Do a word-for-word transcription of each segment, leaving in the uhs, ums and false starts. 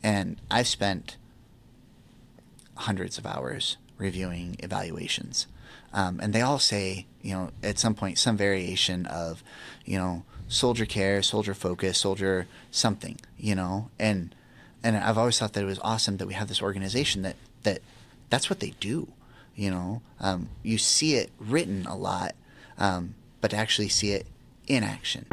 And I've spent hundreds of hours reviewing evaluations. Um, and they all say, you know, at some point, some variation of, you know, soldier care, soldier focus, soldier something, you know. And and I've always thought that it was awesome that we have this organization that, that that's what they do, you know. Um, you see it written a lot, um, but to actually see it in action.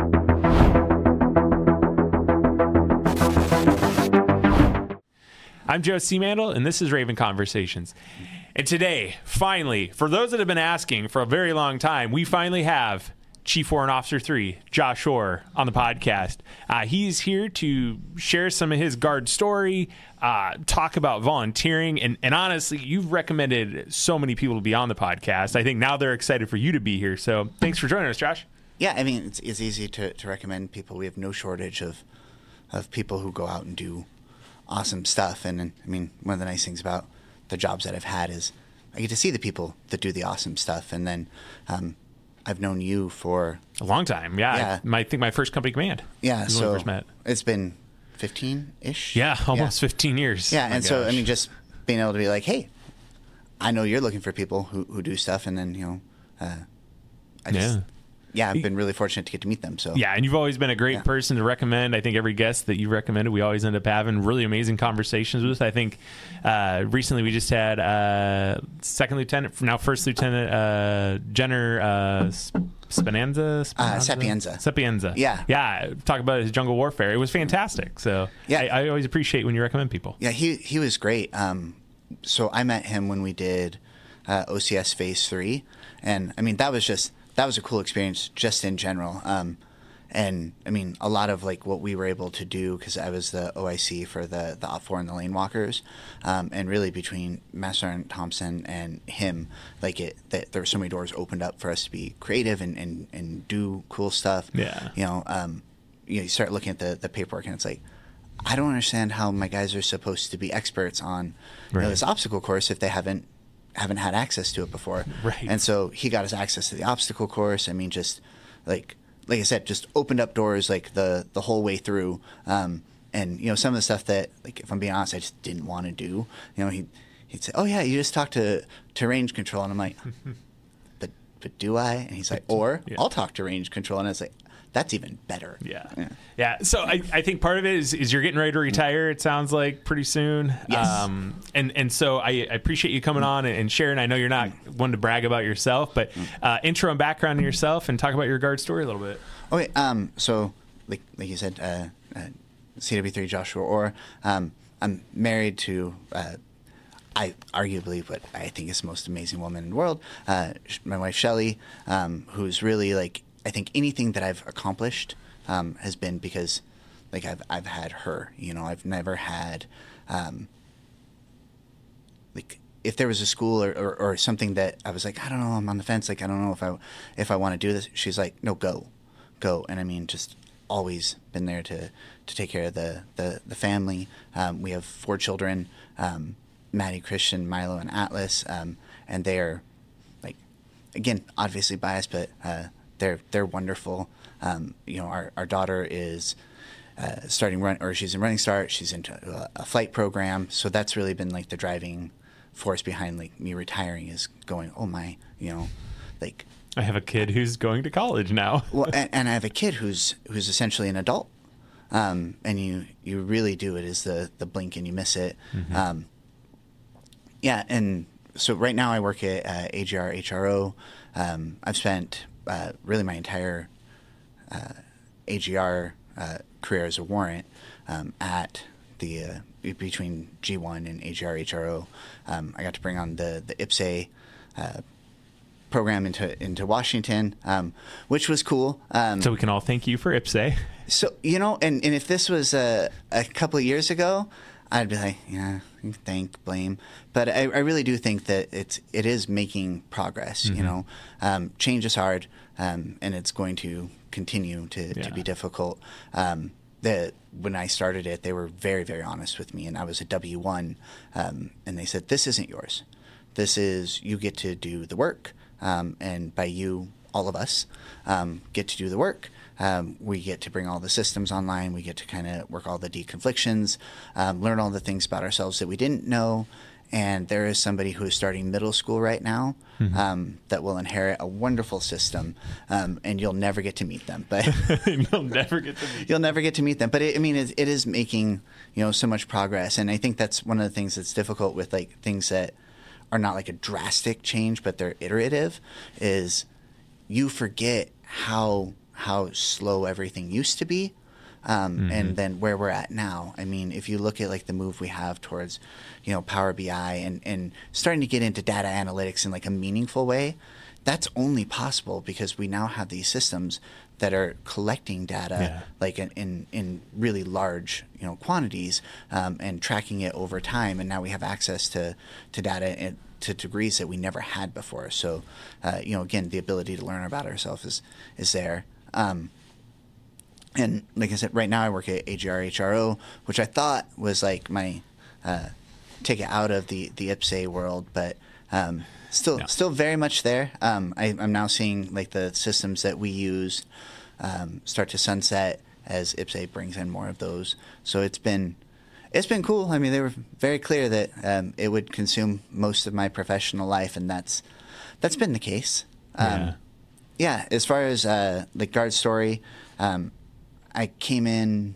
I'm Joe Seamandel, and this is Raven Conversations. And today, finally, for those that have been asking for a very long time, we finally have Chief Warrant Officer three, Josh Orr, on the podcast. Uh, he's here to share some of his Guard story, uh, talk about volunteering, and, and honestly, you've recommended so many people to be on the podcast. I think now they're excited for you to be here. So thanks for joining us, Josh. Yeah, I mean, it's, it's easy to, to recommend people. We have no shortage of of people who go out and do awesome stuff. And, and I mean, one of the nice things about the jobs that I've had is I get to see the people that do the awesome stuff. And then um, I've known you for a long time. Yeah, yeah. I, my, I think my first company command. Yeah, is so when we first met. It's been fifteen-ish. Yeah, almost yeah. fifteen years. Yeah, my and gosh. so I mean, just being able to be like, hey, I know you're looking for people who, who do stuff, and then you know, uh, I just. Yeah. Yeah, I've been really fortunate to get to meet them. So yeah, and you've always been a great yeah. person to recommend. I think every guest that you recommended, we always end up having really amazing conversations with. I think uh, recently we just had uh, Second Lieutenant, now First Lieutenant uh, Jenner uh, Spinanza, Spinanza? Uh, Sapienza. Sapienza. Yeah. Yeah, talk about his jungle warfare. It was fantastic. So yeah. I, I always appreciate when you recommend people. Yeah, he, he was great. Um, so I met him when we did uh, O C S Phase three. And, I mean, that was just... that was a cool experience just in general. Um, and I mean, a lot of like what we were able to do, because I was the O I C for the, the Op four and the Lane Walkers. Um, and really between Master Sergeant Thompson and him, like it, that there were so many doors opened up for us to be creative and, and, and do cool stuff. Yeah. You know, um, you know, you start looking at the, the paperwork and it's like, I don't understand how my guys are supposed to be experts on you right. know, this obstacle course if they haven't haven't had access to it before. Right. And so he got us access to the obstacle course. I mean, just like, like I said, just opened up doors like the, the whole way through. Um, and, you know, some of the stuff that, like, if I'm being honest, I just didn't want to do, you know, he, he'd say, oh yeah, you just talk to, to range control. And I'm like, but, but do I? And he's like, or yeah. I'll talk to range control. And it's like, that's even better. Yeah. Yeah. Yeah. So I, I think part of it is, is you're getting ready to retire, it sounds like, pretty soon. Yes. Um, and, and so I, I appreciate you coming on and, and sharing. I know you're not one to brag about yourself, but uh, intro and background on yourself and talk about your Guard story a little bit. Okay. Um, so, like like you said, uh, uh, C W three Joshua Orr. Um, I'm married to, uh, I arguably what I think is the most amazing woman in the world, uh, my wife, Shelly, um, who's really like, I think anything that I've accomplished um, has been because, like, I've I've had her. You know, I've never had, um, like, if there was a school or, or, or something that I was like, I don't know, I'm on the fence. Like, I don't know if I if I want to do this. She's like, no, go, go. And I mean, just always been there to, to take care of the the, the family. Um, we have four children, um, Maddie, Christian, Milo, and Atlas, um, and they are, like, again, obviously biased, but. Uh, They're they're wonderful. Um, you know, our, our daughter is uh, starting run, or she's in Running Start. She's into a, a flight program. So that's really been like the driving force behind like me retiring is going. Oh my, you know, like I have a kid who's going to college now. well, and, and I have a kid who's who's essentially an adult. Um, and you you really do it is the the blink and you miss it. Mm-hmm. Um, yeah, and so right now I work at uh, A G R H R O. Um, I've spent Uh, really my entire uh, A G R uh, career as a warrant um, at the uh, between G one and A G R H R O. Um, I got to bring on the the I P S A uh, program into into Washington, um, which was cool. Um, so we can all thank you for I P S A. So you know, and, and if this was a, a couple of years ago, I'd be like, yeah, thank, blame. But I, I really do think that it's it is making progress. Mm-hmm. You know, um, change is hard, um, and it's going to continue to, yeah. to be difficult. Um, the when I started it, they were very very honest with me, and I was a W one, um, and they said, "This isn't yours. This is you get to do the work, um, and by you, all of us um, get to do the work." um, we get to bring all the systems online. We get to kind of work all the deconflictions, um, learn all the things about ourselves that we didn't know. And there is somebody who is starting middle school right now mm-hmm. um, that will inherit a wonderful system, um, and you'll never get to meet them. But you'll never get to meet. You'll never get to meet them. But it, I mean, it, it is making you know so much progress, and I think that's one of the things that's difficult with like things that are not like a drastic change, but they're iterative. Is you forget how how slow everything used to be. Um, mm-hmm. And then where we're at now. I mean, if you look at like the move we have towards, you know, Power B I and, and starting to get into data analytics in like a meaningful way, that's only possible because we now have these systems that are collecting data yeah. like in, in, in really large, you know, quantities um, and tracking it over time. And now we have access to, to data in, to degrees that we never had before. So, uh, you know, again, the ability to learn about ourselves is, is there. Um, And like I said, right now I work at A G R H R O, which I thought was like my uh, ticket out of the, the I P S A world, but um, still no. still very much there. Um, I, I'm now seeing like the systems that we use um, start to sunset as I P S A brings in more of those. So it's been it's been cool. I mean, they were very clear that um, it would consume most of my professional life, and that's that's been the case. Um, yeah. yeah. As far as uh, the Guard story. Um, I came in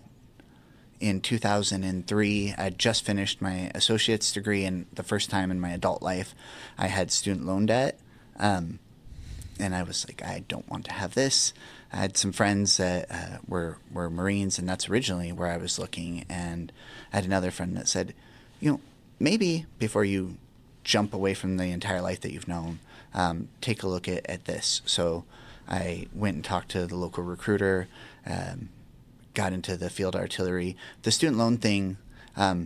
in two thousand three. I just finished my associate's degree, and the first time in my adult life, I had student loan debt. Um, and I was like, I don't want to have this. I had some friends that uh, were were Marines, and that's originally where I was looking. And I had another friend that said, you know, maybe before you jump away from the entire life that you've known, um, take a look at, at this. So I went and talked to the local recruiter. Um, got into the field artillery. The student loan thing, um,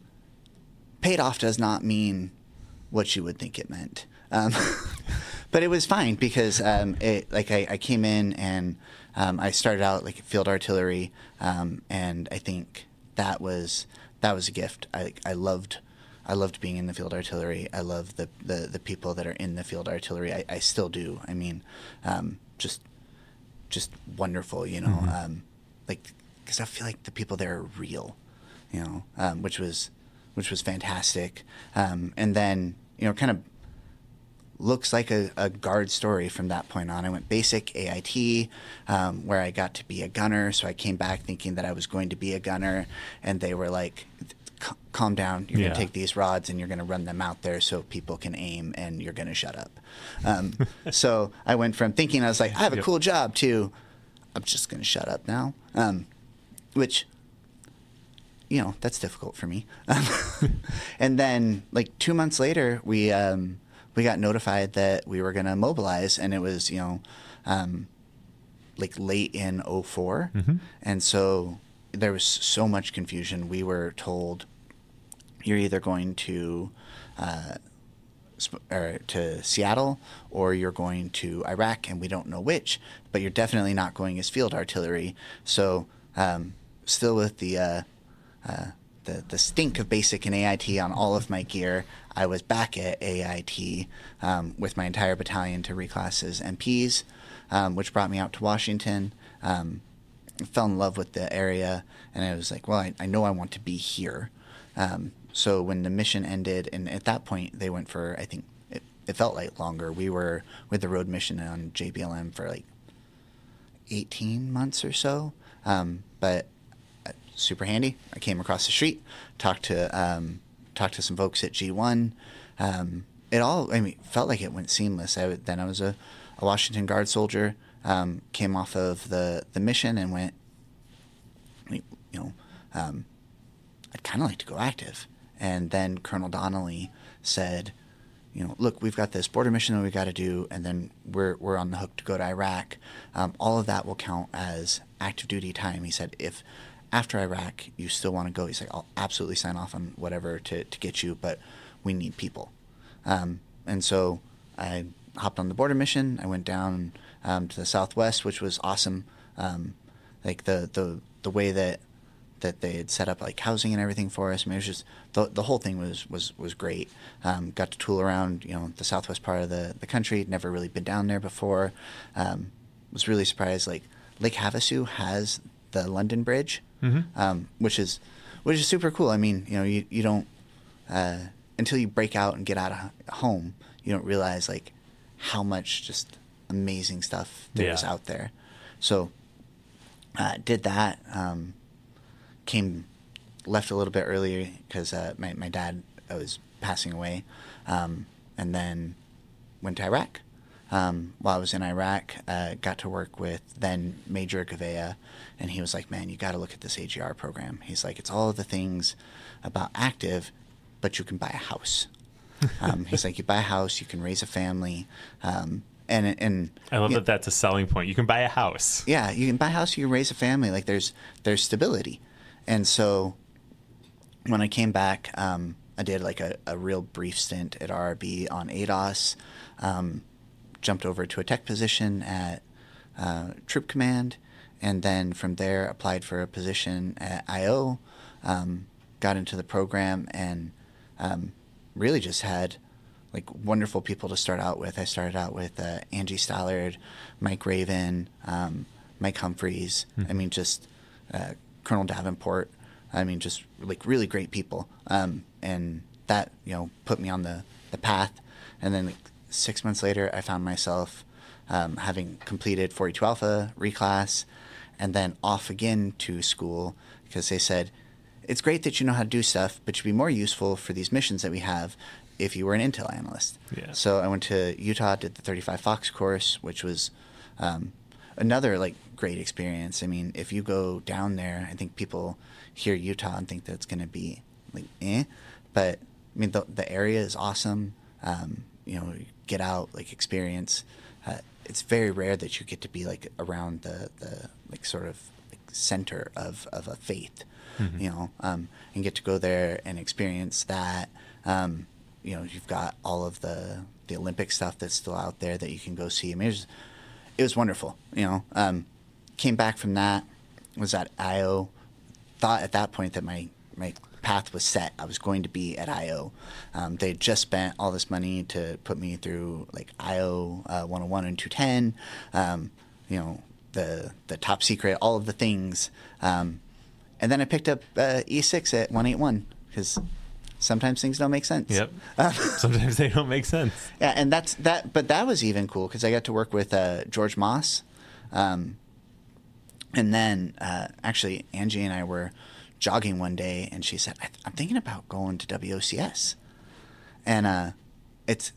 paid off does not mean what you would think it meant. Um, but it was fine because um, it, like I, I came in and um, I started out like field artillery, um, and I think that was that was a gift. I I loved I loved being in the field artillery. I love the, the, the people that are in the field artillery. I, I still do. I mean, um, just just wonderful, you know. Mm-hmm. Um, like, because I feel like the people there are real, you know, um, which was, which was fantastic. Um, and then, you know, kind of looks like a, a Guard story from that point on. I went basic A I T, um, where I got to be a gunner. So I came back thinking that I was going to be a gunner, and they were like, calm down, you're yeah. going to take these rods and you're going to run them out there so people can aim, and you're going to shut up. Um, so I went from thinking I was like, I have a yep. cool job, to I'm just going to shut up now, um, which, you know, that's difficult for me. And then like two months later, we um, we got notified that we were going to mobilize, and it was, you know, um, like late in oh four. Mm-hmm. And so there was so much confusion. We were told you're either going to uh, sp- or to Seattle or you're going to Iraq, and we don't know which, but you're definitely not going as field artillery. So um, still with the, uh, uh, the the stink of basic and A I T on all of my gear, I was back at A I T um, with my entire battalion to reclass as M Ps, um, which brought me out to Washington. Um, fell in love with the area, and I was like, well, I, I know I want to be here. Um, so when the mission ended, and at that point they went for, I think it, it felt like longer. We were with the road mission on J B L M for like eighteen months or so. Um, but uh, super handy. I came across the street, talked to um, talked to some folks at G one. Um, it all, I mean, felt like it went seamless. I, then I was a, a Washington Guard soldier. Um, came off of the, the mission and went, you know, um, I'd kind of like to go active. And then Colonel Donnelly said, you know, look, we've got this border mission that we've got to do, and then we're we're on the hook to go to Iraq. Um, all of that will count as active duty time. He said, if after Iraq you still want to go, he's like, I'll absolutely sign off on whatever to, to get you, but we need people. Um, and so I hopped on the border mission. I went down um, to the Southwest, which was awesome. Um, like the, the the way that that they had set up like housing and everything for us. I mean, it was just the the whole thing was was was great. Um, got to tool around, you know, the southwest part of the the country. Never really been down there before. Um, was really surprised. Like Lake Havasu has the London Bridge, Mm-hmm. um, which is which is super cool. I mean, you know, you you don't uh, until you break out and get out of home, you don't realize like how much just amazing stuff there is Yeah. out there. So uh, did that. Um, came left a little bit earlier because uh, my my dad was passing away, um, and then went to Iraq. Um, while I was in Iraq, uh, got to work with then Major Gavea, and he was like, "Man, you got to look at this A G R program." He's like, "It's all of the things about active, but you can buy a house." um, he's like, "You buy a house, you can raise a family." Um, And and I love you that that's a selling point. You can buy a house. Yeah, you can buy a house, you can raise a family. Like there's there's stability. And so when I came back, um, I did like a, a real brief stint at R R B on A D O S. Um, jumped over to a tech position at uh, Troop Command, and then from there applied for a position at I O. Um, got into the program and um, really just had like wonderful people to start out with. I started out with uh, Angie Stallard, Mike Raven, um, Mike Humphreys. Mm-hmm. I mean, just uh, Colonel Davenport. I mean, just like really great people. Um, and that, you know, put me on the, the path. And then like, six months later, I found myself um, having completed forty-two Alpha reclass and then off again to school because they said, it's great that you know how to do stuff, but you'd be more useful for these missions that we have if you were an intel analyst. Yeah. So I went to Utah, did the thirty-five Fox course, which was um, another like great experience. I mean, if you go down there, I think people hear Utah and think that it's going to be like eh, but I mean the the area is awesome. Um, you know, you get out, like experience. Uh, it's very rare that you get to be like around the the like sort of like center of of a faith. Mm-hmm. You know, um, and get to go there and experience that. Um, you know, you've got all of the, the Olympic stuff that's still out there that you can go see. I mean, it was, it was wonderful, you know. Um, came back from that, was at I O, thought at that point that my, my path was set. I was going to be at I O. Um, they had just spent all this money to put me through, like, I O uh, one oh one and two ten, um, you know, the the top secret, all of the things. Um, and then I picked up uh, E six at one eighty-one because sometimes things don't make sense. Yep. Uh, Sometimes they don't make sense. Yeah, and that's that. But that was even cool because I got to work with uh, George Moss, um, and then uh, actually Angie and I were jogging one day, and she said, I th- "I'm thinking about going to W O C S," and uh, it's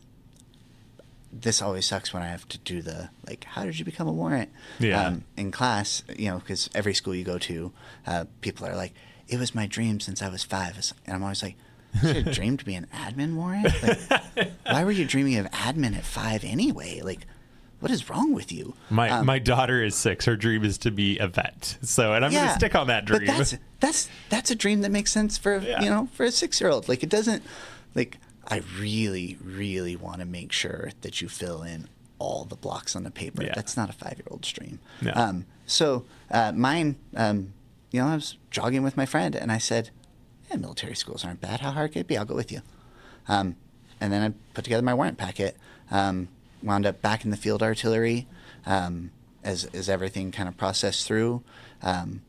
this always sucks when I have to do the like, "How did you become a warrant?" Yeah. Um, in class, you know, because every school you go to, uh, people are like, "It was my dream since I was five," and I'm always like, "You had a dream to be an admin warrant? Like, why were you dreaming of admin at five anyway? Like, what is wrong with you?" My um, my daughter is six. Her dream is to be a vet. So, and I'm going to stick on that dream. But that's that's that's a dream that makes sense for Yeah. you know for a six year old. Like it doesn't like I really really want to make sure that you fill in all the blocks on the paper. Yeah. That's not a five year old's dream. No. Um, so uh, mine, um, you know, I was jogging with my friend and I said, "Yeah, military schools aren't bad. How hard could it be? I'll go with you." Um, and then I put together my warrant packet. Um, wound up back in the field artillery um, as as everything kind of processed through. Um,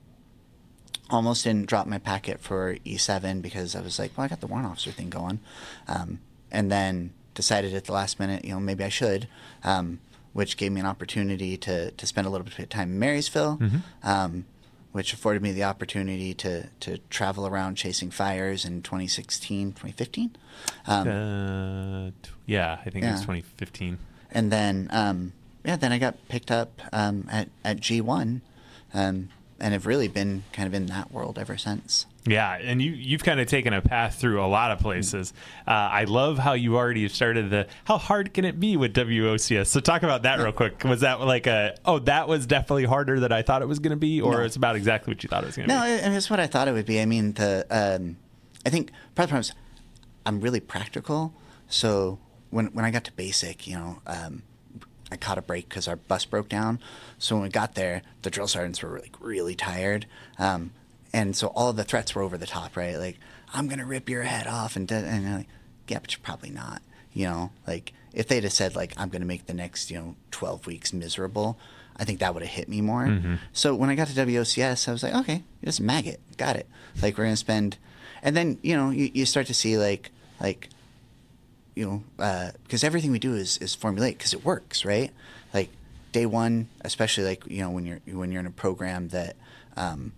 almost didn't drop my packet for E seven because I was like, well, I got the warrant officer thing going. Um, and then decided at the last minute, you know, maybe I should, um, which gave me an opportunity to, to spend a little bit of time in Marysville, Mm-hmm. um, which afforded me the opportunity to, to travel around chasing fires in twenty sixteen, twenty fifteen. Um, Uh, t- yeah, I think it was Yeah. twenty fifteen. And then, um, yeah, then I got picked up um, at, at G one um, and have really been kind of in that world ever since. Yeah, and you, you've kind of taken a path through a lot of places. Uh, I love how you already started the, how hard can it be with W O C S? So talk about that real quick. Was that like a, oh, that was definitely harder than I thought it was going to be, or No. it's about exactly what you thought it was going to No, be? it, it's what I thought it would be. I mean, the um, I think part of the problem is I'm really practical. So when when I got to basic, you know, um, I caught a break because our bus broke down. So when we got there, the drill sergeants were like really tired. Um, and so all of the threats were over the top, right? Like, I'm going to rip your head off. And, and they're like, yeah, but you're probably not. You know, like if they'd have said like, I'm going to make the next, you know, twelve weeks miserable, I think that would have hit me more. Mm-hmm. So when I got to W O C S, I was like, okay, just maggot, got it. Like we're gonna spend, and then you know you, you start to see like like, you know, because uh, everything we do is is formulaic because it works, right? Like day one, especially like you know when you're when you're in a program that um,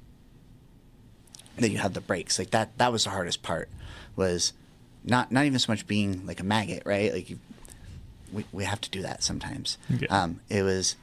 that you have the breaks, like that that was the hardest part, was not not even so much being like a maggot, right? Like you, we we have to do that sometimes. Okay. Um, it was.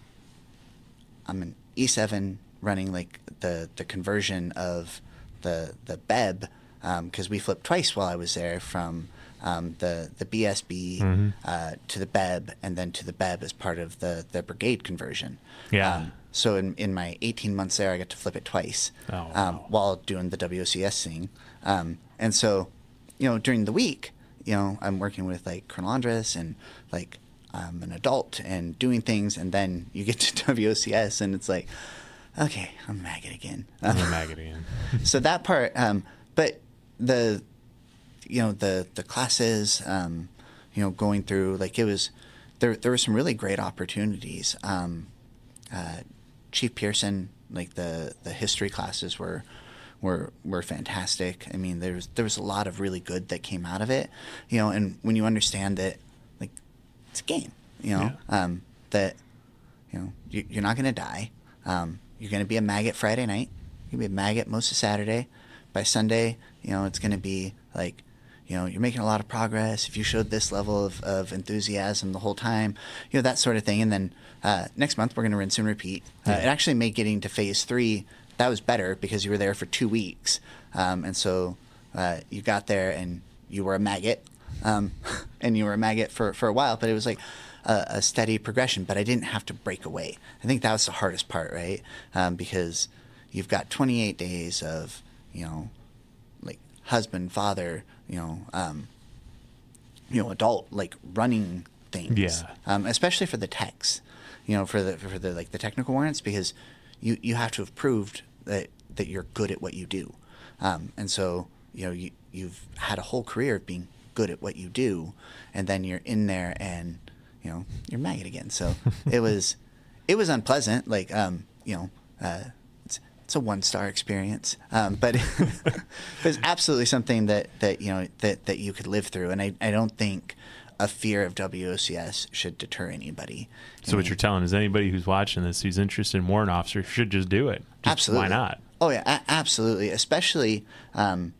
I'm an E seven running like the, the conversion of the the B E B because um, we flipped twice while I was there from um, the the B S B mm-hmm. uh, to the B E B and then to the B E B as part of the, the brigade conversion. Yeah. Um, so in, in my eighteen months there, I got to flip it twice oh, wow. um, while doing the W O C S thing. Um, and so, you know, during the week, you know, I'm working with like Colonel Andres and like I'm an adult and doing things, and then you get to W O C S and it's like, okay, I'm a maggot again. I'm a maggot again. So that part, um, but the, you know, the the classes, um, you know, going through, like it was, there there were some really great opportunities. Um, uh, Chief Pearson, like the, the history classes were, were were fantastic. I mean, there was there was a lot of really good that came out of it, you know, and when you understand that, like, it's a game, you know, yeah. um, that, you know, you, you're not going to die. Um, you're going to be a maggot Friday night. You're going to be a maggot most of Saturday. By Sunday, you know, it's going to be like, you know, you're making a lot of progress. If you showed this level of, of enthusiasm the whole time, you know, that sort of thing. And then uh, next month, we're going to rinse and repeat. Uh, yeah. It actually made getting to phase three, that was better because you were there for two weeks. Um, and so uh, you got there and you were a maggot. Um, and you were a maggot for, for a while, but it was like a, a steady progression, but I didn't have to break away. I think that was the hardest part, right? Um, because you've got twenty-eight days of, you know, like husband, father, you know, um, you know, adult, like running things. Yeah. Um, especially for the techs, you know, for the, for the, like the technical warrants, because you, you have to have proved that, that you're good at what you do. Um, and so, you know, you, you've had a whole career of being good at what you do, and then you're in there and, you know, you're maggot again. So it was, it was unpleasant. Like, um, you know, uh, it's, it's a one star experience. Um, but it was absolutely something that, that, you know, that, that you could live through. And I, I don't think a fear of W O C S should deter anybody. So I what mean, you're telling is anybody who's watching this, who's interested in warrant officer, should just do it. Just, absolutely. Why not? Oh yeah, a- absolutely. Especially, um,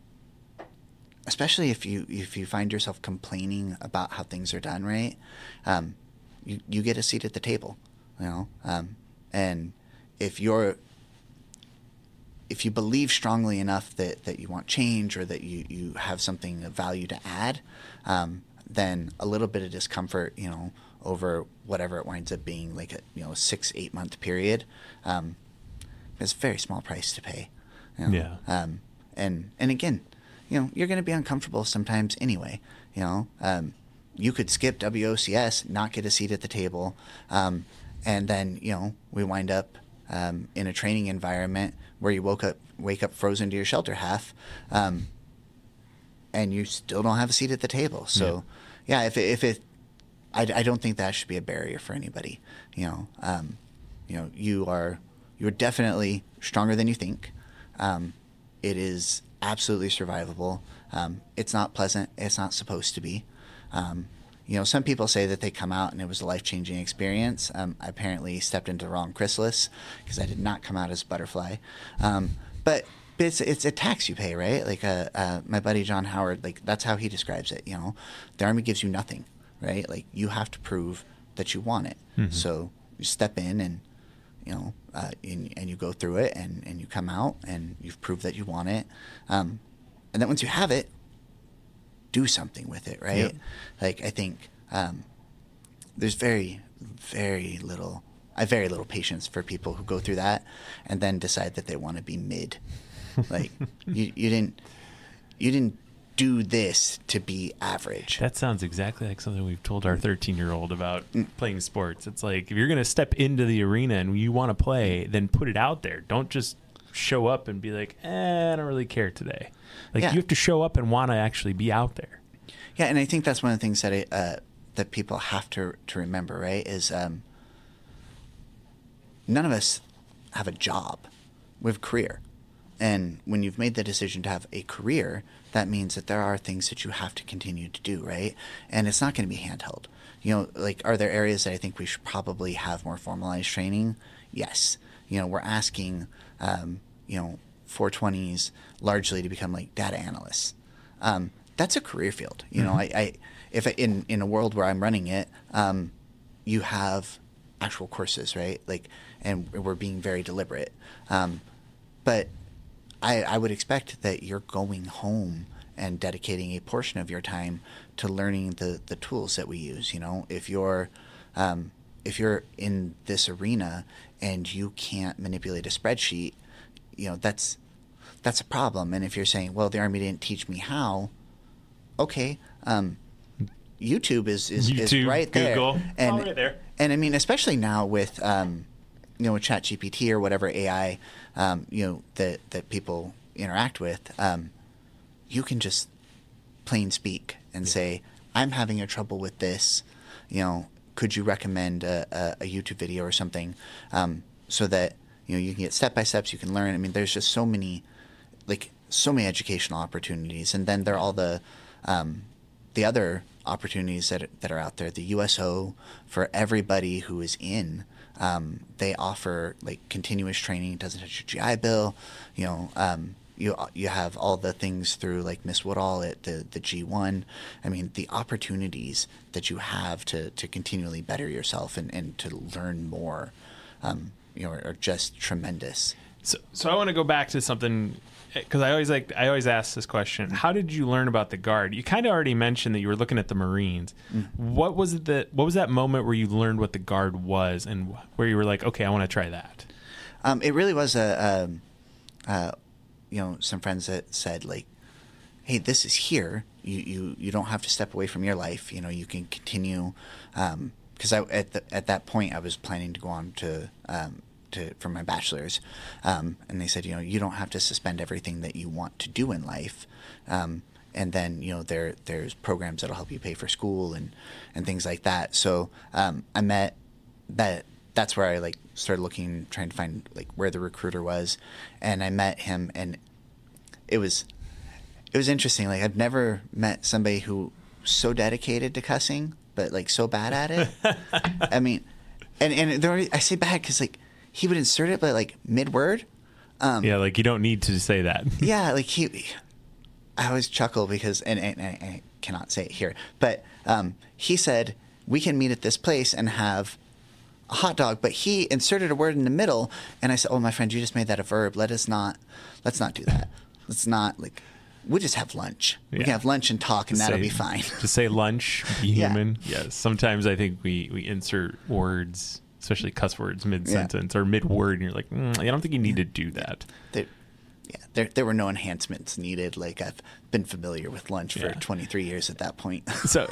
especially if you if you find yourself complaining about how things are done, right? Um, you you get a seat at the table, you know. Um, and if you're if you believe strongly enough that, that you want change or that you, you have something of value to add, um, then a little bit of discomfort, you know, over whatever it winds up being, like a you know six eight month period, um, is a very small price to pay. You know? Yeah. Um, and and again, you know, you're going to be uncomfortable sometimes anyway. You know, um, you could skip W O C S, not get a seat at the table, um, and then you know we wind up um, in a training environment where you woke up, wake up frozen to your shelter half, um, and you still don't have a seat at the table. So, yeah, yeah if it, if it, I, I don't think that should be a barrier for anybody. You know, um, you know, you are you're definitely stronger than you think. Um, it is absolutely survivable. Um, it's not pleasant. It's not supposed to be. Um, you know, some people say that they come out and it was a life-changing experience. Um, I apparently stepped into the wrong chrysalis because I did not come out as a butterfly. Um, but it's it's a tax you pay, right? Like uh, uh, my buddy John Howard, like that's how he describes it. You know, the Army gives you nothing, right? Like you have to prove that you want it. Mm-hmm. So you step in and you know, uh, and, and you go through it and, and you come out and you've proved that you want it. Um, and then once you have it, do something with it, right? Yep. Like I think um, there's very, very little, I have very little patience for people who go through that and then decide that they want to be mid. Like you, you didn't, you didn't do this to be average. That sounds exactly like something we've told our thirteen-year-old about mm. playing sports. It's like if you're going to step into the arena and you want to play, then put it out there. Don't just show up and be like, eh, I don't really care today. Like yeah. you have to show up and want to actually be out there. Yeah, and I think that's one of the things that I, uh, that people have to to remember, right? Is um, none of us have a job. We have a career. And when you've made the decision to have a career, that means that there are things that you have to continue to do, right? And it's not going to be handheld. You know, like, are there areas that I think we should probably have more formalized training? Yes. You know, we're asking, um, you know, four twenties largely to become like data analysts. Um, that's a career field. You know, mm-hmm. I, I if I, in in a world where I'm running it, um, you have actual courses, right? Like, and we're being very deliberate. Um, but I, I would expect that you're going home and dedicating a portion of your time to learning the, the tools that we use. You know, if you're um, if you're in this arena and you can't manipulate a spreadsheet, you know, that's that's a problem. And if you're saying, well, the Army didn't teach me how, okay, um, YouTube is is, YouTube, is right there. Google, and, all right there. And I mean, especially now with um, you know, with ChatGPT or whatever A I, um, you know, that that people interact with, um, you can just plain speak and yeah. say, I'm having a trouble with this. You know, could you recommend a, a, a YouTube video or something, um, so that, you know, you can get step by steps, you can learn. I mean, there's just so many, like so many educational opportunities, and then there are all the um, the other opportunities that that are out there. The U S O, for everybody who is in, um, they offer like continuous training. It doesn't touch your G I Bill. You know, um, you you have all the things through like Miss Woodall at the the G one. I mean, the opportunities that you have to to continually better yourself and, and to learn more, um, you know, are, are just tremendous. So, so I want to go back to something, because I always like I always ask this question: how did you learn about the Guard? You kind of already mentioned that you were looking at the Marines. Mm-hmm. What was it that What was that moment where you learned what the Guard was, and where you were like, okay, I want to try that? Um, it really was a, a, a, you know, some friends that said like, hey, this is here. You you you don't have to step away from your life. You know, you can continue. Because um, I at the, at that point I was planning to go on to. Um, To, for my bachelor's, um, and they said, you know, you don't have to suspend everything that you want to do in life, um, and then, you know, there there's programs that'll help you pay for school and, and things like that. So um, I met that. That's where I like started looking, trying to find like where the recruiter was, and I met him, and it was it was interesting. Like, I've never met somebody who was so dedicated to cussing, but like so bad at it. I mean, and and there, I say bad because like. He would insert it, but like mid-word. Um, yeah, like you don't need to say that. yeah, like he. I always chuckle because, and, and, and I cannot say it here, but um, he said, we can meet at this place and have a hot dog, but he inserted a word in the middle, and I said, oh, my friend, you just made that a verb. Let us not, let's not do that. Let's not, like, we'll just have lunch. We yeah. can have lunch and talk, and to that'll say, be fine. To say lunch, be yeah. human. Yes. Sometimes I think we, we insert words, especially cuss words, mid-sentence yeah. or mid-word, and you're like, mm, I don't think you need to do that. There, yeah, there there were no enhancements needed. Like, I've been familiar with lunch for yeah. twenty-three years at that point. so,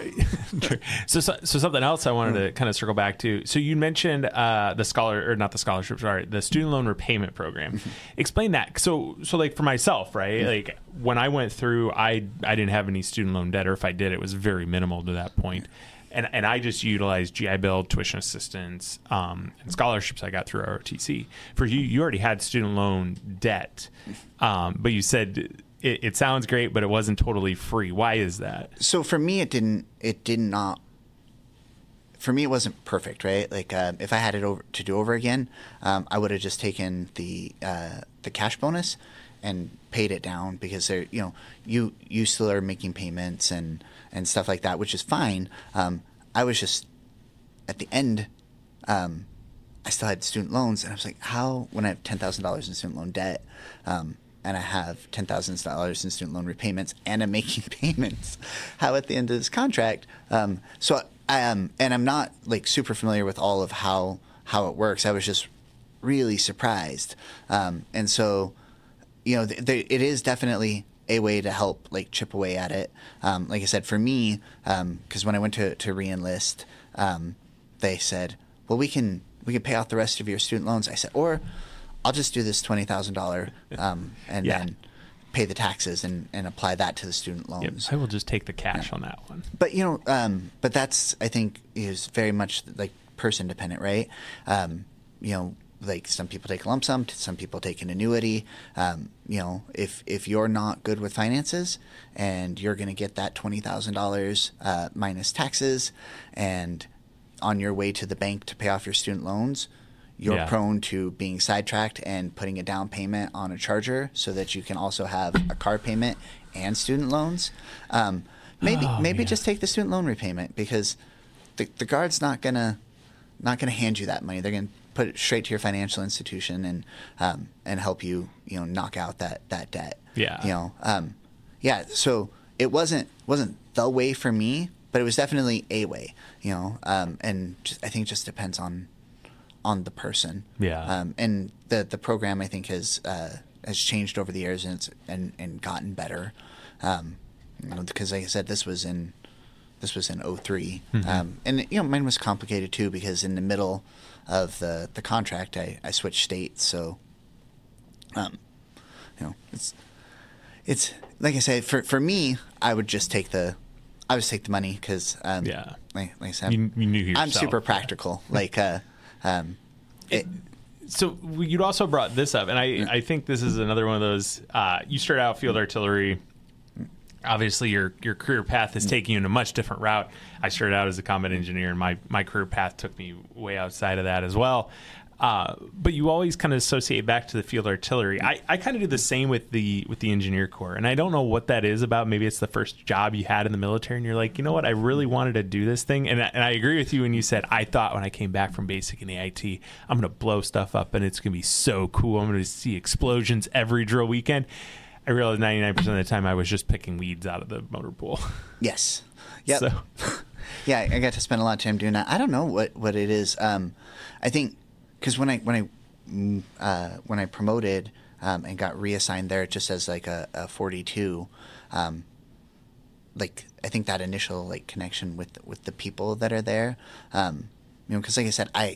so, so, so something else I wanted mm. to kind of circle back to. So you mentioned uh, the scholar, or not the scholarship, sorry, the student loan repayment program. Mm-hmm. Explain that. So, so like for myself, right? Mm-hmm. Like when I went through, I I didn't have any student loan debt, or if I did, it was very minimal to that point. And and I just utilized G I Bill, tuition assistance, um, and scholarships I got through R O T C. For you, you already had student loan debt, um, but you said it, it sounds great, but it wasn't totally free. Why is that? So for me, it didn't. It did not. For me, it wasn't perfect, right? Like uh, if I had it over to do over again, um, I would have just taken the uh, the cash bonus and paid it down, because they're, you know, you you still are making payments and. and stuff like that, which is fine. Um, I was just, at the end, um, I still had student loans, and I was like, how, when I have ten thousand dollars in student loan debt, um, and I have ten thousand dollars in student loan repayments, and I'm making payments, how at the end of this contract, um, so I um, and I'm not like super familiar with all of how, how it works. I was just really surprised. Um, and so, you know, th- th- it is definitely a way to help like chip away at it. Um, like I said, for me, because um, when I went to, to re-enlist, um, they said, well, we can we can pay off the rest of your student loans. I said, or I'll just do this twenty thousand dollars um, and yeah. then pay the taxes and, and apply that to the student loans. Yep. I will just take the cash yeah. on that one. But, you know, um, but that's, I think, is very much like person dependent, right? Um, you know, like some people take a lump sum, some people take an annuity. Um, you know, if if you're not good with finances and you're going to get that twenty thousand uh, dollars minus taxes and on your way to the bank to pay off your student loans, you're Yeah. prone to being sidetracked and putting a down payment on a charger so that you can also have a car payment and student loans. Um, maybe Oh, maybe yeah. just take the student loan repayment, because the the guard's not gonna not gonna hand you that money. They're gonna put it straight to your financial institution and um, and help you you know knock out that that debt. Yeah. You know. Um, yeah. So it wasn't wasn't the way for me, but it was definitely a way. You know. Um, and just, I think it just depends on on the person. Yeah. Um, and the the program, I think, has uh, has changed over the years and it's and, and gotten better. Um, you know, because like I said, this was in this was in oh three. Mm-hmm. Um, and you know, mine was complicated too, because in the middle of the, the contract, I, I switched states. So, um, you know, it's it's like I say, for for me, I would just take the I would just take the money, because um, Yeah. like, like I said, You- you knew I'm yourself, super yeah. practical. Like, uh, um, it, So you'd also brought this up, and I, I think this is another one of those. Uh, you started out field artillery. Obviously, your your career path is taking you in a much different route. I started out as a combat engineer, and my, my career path took me way outside of that as well. Uh, but you always kind of associate back to the field artillery. I, I kind of do the same with the with the engineer corps, and I don't know what that is about. Maybe it's the first job you had in the military, and you're like, you know what, I really wanted to do this thing. And I, and I agree with you when you said, I thought when I came back from basic and A I T, I'm going to blow stuff up, and it's going to be so cool. I'm going to see explosions every drill weekend. I realized ninety-nine percent of the time I was just picking weeds out of the motor pool. yes, yeah. So, Yeah, I got to spend a lot of time doing that. I don't know what, what it is. Um, I think because when I when I mm, uh, when I promoted um, and got reassigned there just as like a, a forty-two, um, like I think that initial like connection with with the people that are there, um, you know, because like I said, I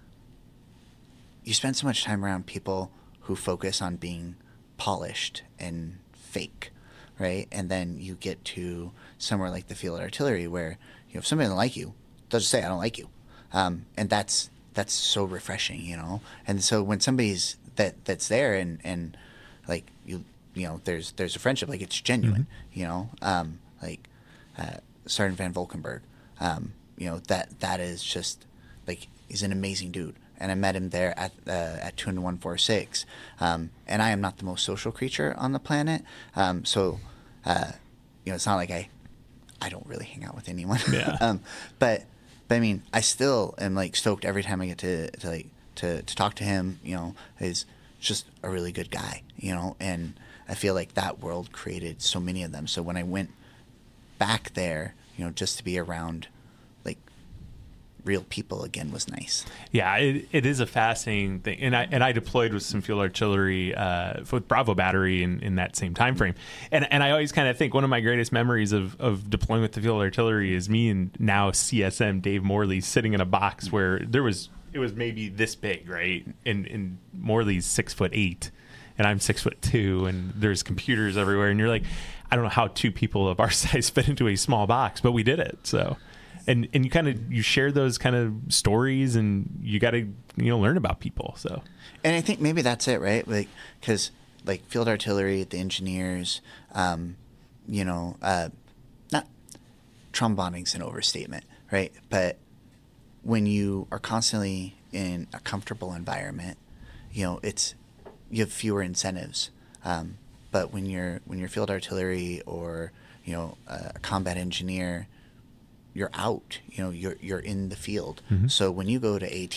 you spend so much time around people who focus on being polished and fake, right? And then you get to somewhere like the field artillery where, you know, if somebody doesn't like you, they'll just say, I don't like you. Um, and that's that's so refreshing, you know? And so when somebody's that that's there and, and like you you know, there's there's a friendship, like it's genuine, mm-hmm. you know? Um, like uh, Sergeant Van Volkenberg, um, you know, that that is just like he's an amazing dude. And I met him there at uh, at two one four six. Um, and I am not the most social creature on the planet. Um, so, uh, you know, it's not like I I don't really hang out with anyone. Yeah. um, but, but I mean, I still am like stoked every time I get to, to like to, to talk to him. You know, he's just a really good guy, you know, and I feel like that world created so many of them. So when I went back there, you know, just to be around like real people again was nice. Yeah, it, it is a fascinating thing, and I and I deployed with some field artillery uh, with Bravo Battery in, in that same time frame, and and I always kind of think one of my greatest memories of of deploying with the field artillery is me and now C S M Dave Morley sitting in a box where there was it was maybe this big, right, and and Morley's six foot eight, and I'm six foot two, and there's computers everywhere, and you're like, I don't know how two people of our size fit into a small box, but we did it, so. And and you kind of you share those kind of stories, and you got to you know learn about people. So, and I think maybe that's it, right? Like because like field artillery, the engineers, um, you know, uh, not tromboning's an overstatement, right? But when you are constantly in a comfortable environment, you know, it's you have fewer incentives. Um, but when you're when you're field artillery or you know a combat engineer, you're out, you know, you're you're in the field. Mm-hmm. So when you go to AT,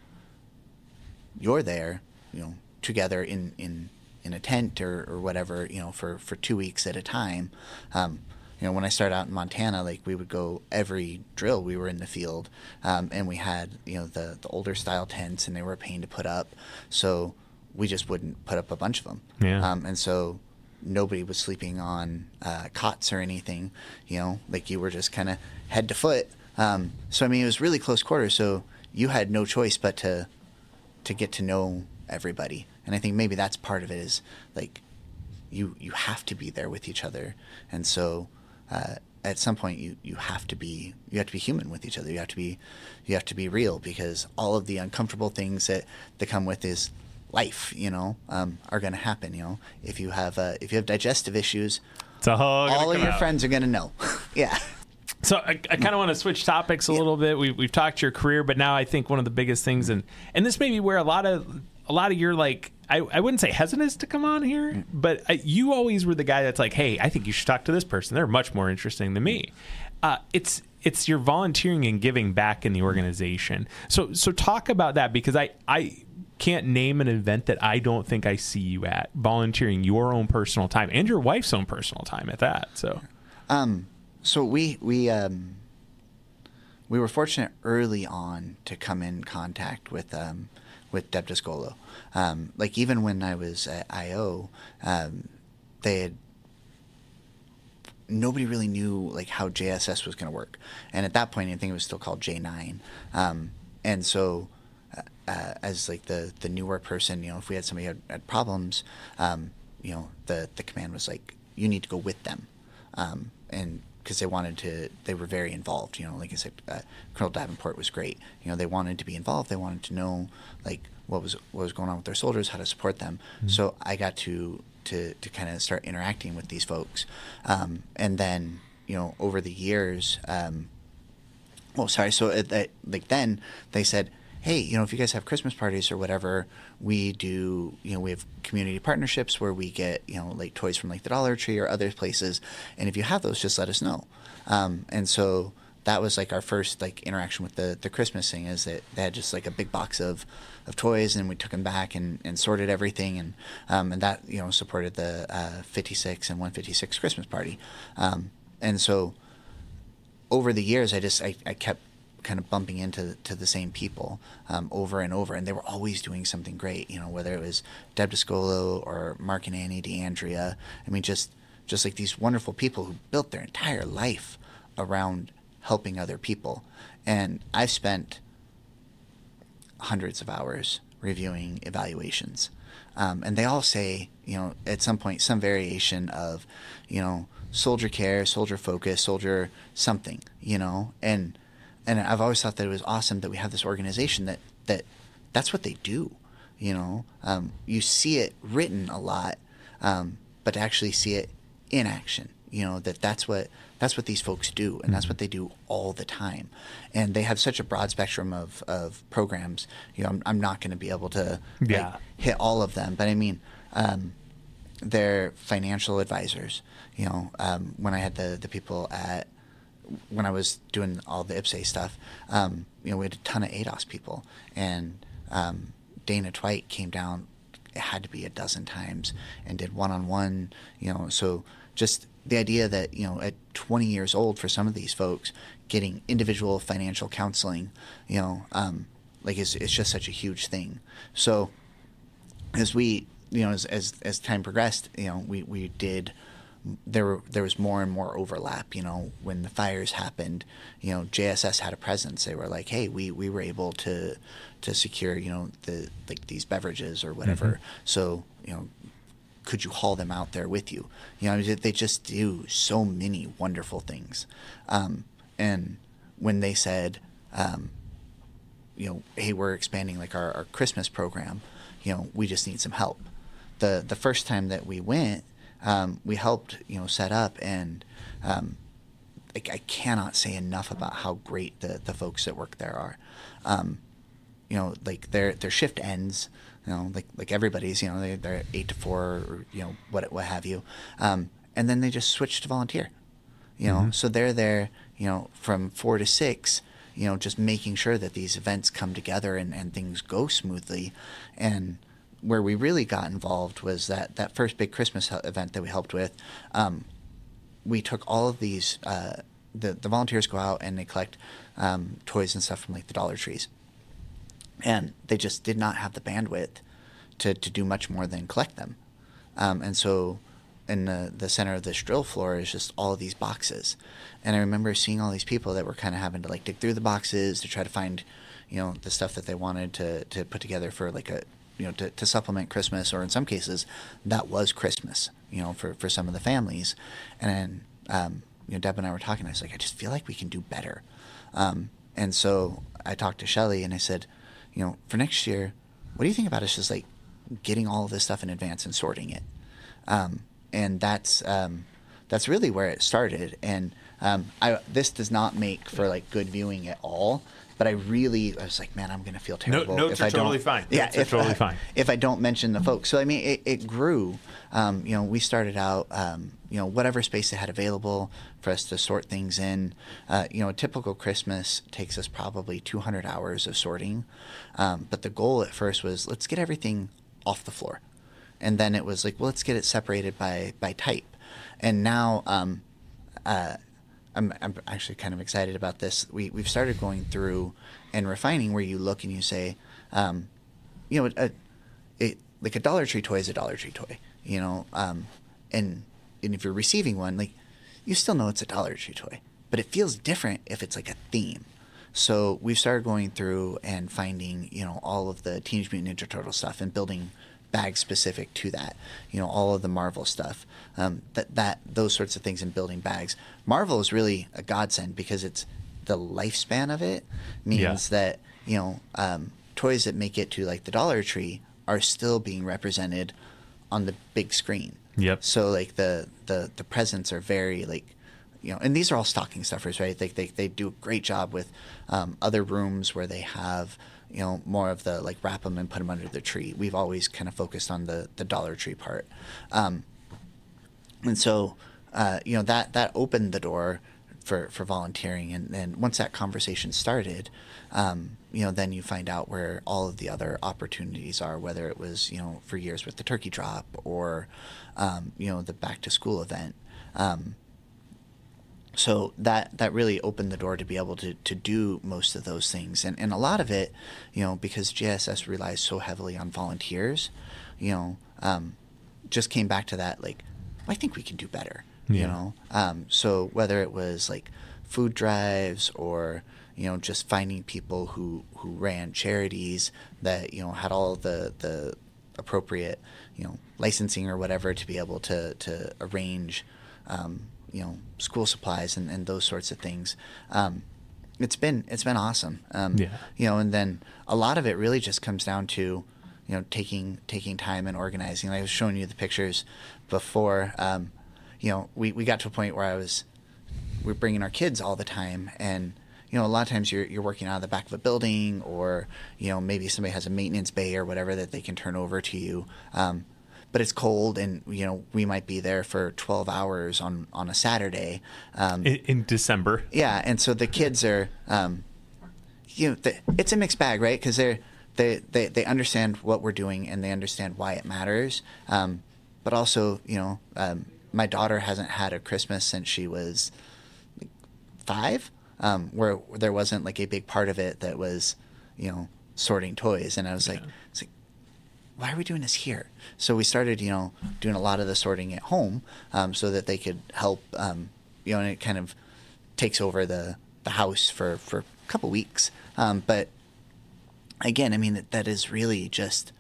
you're there, you know, together in, in, in a tent or, or whatever, you know, for, for two weeks at a time. Um, you know, when I started out in Montana, like we would go every drill, we were in the field, um, and we had, you know, the, the older style tents, and they were a pain to put up. So we just wouldn't put up a bunch of them. Yeah. Um, and so nobody was sleeping on uh, cots or anything, you know, like you were just kind of head to foot. Um, so, I mean, it was really close quarters. So you had no choice but to to get to know everybody. And I think maybe that's part of it is like you you have to be there with each other. And so uh, at some point you, you have to be you have to be human with each other. You have to be you have to be real, because all of the uncomfortable things that, that come with this life, you know, um, are going to happen. You know, if you have uh, if you have digestive issues, it's all, all of your out. friends are going to know. Yeah. So I, I kind of want to switch topics a yeah. little bit. We, we've talked your career, but now I think one of the biggest things, and and this may be where a lot of a lot of your like. I, I wouldn't say hesitance to come on here, but I, you always were the guy that's like, hey, I think you should talk to this person. They're much more interesting than me. Uh, it's it's your volunteering and giving back in the organization. So so talk about that, because I, I can't name an event that I don't think I see you at, volunteering your own personal time and your wife's own personal time at that. So, um, so we we um, we were fortunate early on to come in contact with um, with Deb Discolo. Um, like even when I was at I O, um, they had nobody really knew like how J S S was going to work, and at that point I think it was still called J nine. Um, and so, uh, uh, as like the the newer person, you know, if we had somebody who had, had problems, um, you know, the the command was like, you need to go with them, um, and because they wanted to, they were very involved. You know, like I said, uh, Colonel Davenport was great. You know, they wanted to be involved. They wanted to know like what was what was going on with their soldiers, how to support them. Mm-hmm. So I got to to to kind of start interacting with these folks, um, and then you know over the years, um, well, sorry. So at that, like then they said, hey, you know, if you guys have Christmas parties or whatever, we do, you know, we have community partnerships where we get, you know, like toys from like the Dollar Tree or other places. And if you have those, just let us know. Um, and so that was like our first like interaction with the, the Christmas thing, is that they had just like a big box of, of toys, and we took them back and, and sorted everything. And, um, and that, you know, supported the uh, fifty-six and one fifty-six Christmas party. Um, and so over the years, I just, I, I kept kind of bumping into to the same people um, over and over, and they were always doing something great. You know, whether it was Deb Discolo or Mark and Annie DeAndrea. I mean, just just like these wonderful people who built their entire life around helping other people. And I've spent hundreds of hours reviewing evaluations, um, and they all say, you know, at some point, some variation of, you know, soldier care, soldier focus, soldier something, you know, and. And I've always thought that it was awesome that we have this organization that, that that's what they do, you know. Um, you see it written a lot, um, but to actually see it in action, you know, that that's what that's what these folks do, and that's what they do all the time. And they have such a broad spectrum of, of programs. You know, I'm, I'm not going to be able to yeah. like, hit all of them, but I mean, um, they're financial advisors. You know, um, when I had the, the people at when I was doing all the I P S A stuff, um, you know, we had a ton of A D O S people, and um, Dana Twite came down, it had to be a dozen times, and did one-on-one, you know, so just the idea that, you know, at twenty years old for some of these folks, getting individual financial counseling, you know, um, like it's, it's just such a huge thing. So as we, you know, as, as, as time progressed, you know, we, we did, there were there was more and more overlap. You know, when the fires happened, you know, J S S had a presence. They were like, hey, we, we were able to to secure, you know, the like these beverages or whatever. Mm-hmm. So, you know, could you haul them out there with you? You know, they just do so many wonderful things. Um, and when they said, um, you know, hey, we're expanding like our, our Christmas program, you know, we just need some help. The the first time that we went, Um, we helped, you know, set up, and um, like I cannot say enough about how great the, the folks that work there are. Um, you know, like their their shift ends, you know, like like everybody's, you know, they, they're eight to four, or you know, what what have you, um, and then they just switch to volunteer. You know, mm-hmm. So they're there, you know, from four to six, you know, just making sure that these events come together and, and things go smoothly, and. Where we really got involved was that, that first big Christmas event that we helped with. Um, we took all of these, uh, the, the volunteers go out and they collect um, toys and stuff from like the Dollar Trees. And they just did not have the bandwidth to, to do much more than collect them. Um, and so in the, the center of this drill floor is just all of these boxes. And I remember seeing all these people that were kind of having to like dig through the boxes to try to find, you know, the stuff that they wanted to, to put together for like a, you know, to, to supplement Christmas, or in some cases, that was Christmas, you know, for, for some of the families. And, um, you know, Deb and I were talking. I was like, I just feel like we can do better. Um, and so I talked to Shelly and I said, you know, for next year, what do you think about us just like getting all of this stuff in advance and sorting it? Um, and that's um, that's really where it started. And um, I, this does not make for like good viewing at all. But I really, I was like, man, I'm going to feel terrible. No, notes if are I don't, totally fine. Yeah, notes are if, totally uh, fine. If I don't mention the folks. So, I mean, it, it grew. Um, you know, we started out, um, you know, whatever space they had available for us to sort things in. Uh, you know, a typical Christmas takes us probably two hundred hours of sorting. Um, but the goal at first was, let's get everything off the floor. And then it was like, well, let's get it separated by, by type. And now, um, uh, I'm, I'm actually kind of excited about this. We, we've started going through and refining where you look and you say, um, you know, a, it, like a Dollar Tree toy is a Dollar Tree toy, you know, um, and, and if you're receiving one, like you still know it's a Dollar Tree toy, but it feels different if it's like a theme. So we've started going through and finding, you know, all of the Teenage Mutant Ninja Turtle stuff and building bags specific to that, you know, all of the Marvel stuff, um, that, that, those sorts of things in building bags. Marvel is really a godsend because it's the lifespan of it means yeah. that, you know, um, toys that make it to like the Dollar Tree are still being represented on the big screen. Yep. So like the, the, the presents are very like, you know, and these are all stocking stuffers, right? They, they, they do a great job with um, other rooms where they have, you know, more of the like wrap them and put them under the tree. We've always kind of focused on the, the Dollar Tree part. Um, and so, uh, you know, that, that opened the door for, for volunteering. And then once that conversation started, um, you know, then you find out where all of the other opportunities are, whether it was, you know, for years with the turkey drop or, um, you know, the back to school event. Um, So that, that really opened the door to be able to, to do most of those things. And, and a lot of it, you know, because J S S relies so heavily on volunteers, you know, um, just came back to that, like, I think we can do better, yeah. you know. Um, so whether it was like food drives or, you know, just finding people who, who ran charities that, you know, had all the, the appropriate, you know, licensing or whatever to be able to, to arrange, um, you know, school supplies and, and those sorts of things. Um, it's been, it's been awesome. Um, yeah. You know, and then a lot of it really just comes down to, you know, taking, taking time and organizing. Like I was showing you the pictures before, um, you know, we, we got to a point where I was, we're bringing our kids all the time. And, you know, a lot of times you're, you're working out of the back of a building or, you know, maybe somebody has a maintenance bay or whatever that they can turn over to you. Um, but it's cold and, you know, we might be there for twelve hours on, on a Saturday. Um, in, in December. Yeah. And so the kids are, um, you know, the, it's a mixed bag, right? Because they're, they, they, they understand what we're doing and they understand why it matters. Um, but also, you know, um, my daughter hasn't had a Christmas since she was like five, um, where, where there wasn't like a big part of it that was, you know, sorting toys. And I was yeah. like, it's like, why are we doing this here? So we started, you know, doing a lot of the sorting at home, um, so that they could help, um, you know, and it kind of takes over the, the house for, for a couple weeks. Um, but again, I mean, that, that is really just,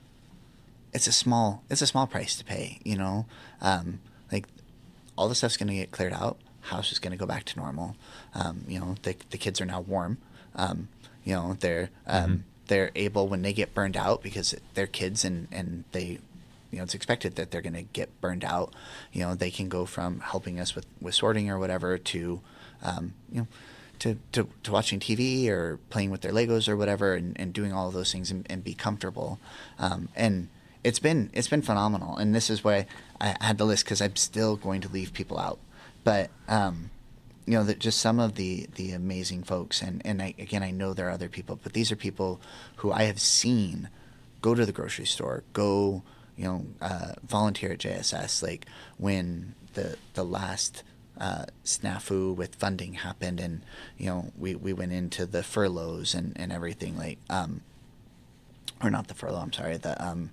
it's a small, it's a small price to pay, you know, um, like all the stuff's going to get cleared out. House is going to go back to normal. Um, you know, the, the kids are now warm. Um, you know, they're, um, mm-hmm. they're able when they get burned out because they're kids and, and they, you know, it's expected that they're going to get burned out. You know, they can go from helping us with, with sorting or whatever to, um, you know, to, to, to watching T V or playing with their Legos or whatever and, and doing all of those things and, and be comfortable. Um, and it's been, it's been phenomenal. And this is why I had the list because I'm still going to leave people out. But, um, you know, that just some of the, the amazing folks, and, and I, again, I know there are other people, but these are people who I have seen go to the grocery store, go, you know, uh, volunteer at J S S. Like when the the last uh, snafu with funding happened, and you know, we, we went into the furloughs and, and everything, like, um, or not the furlough. I'm sorry, the um.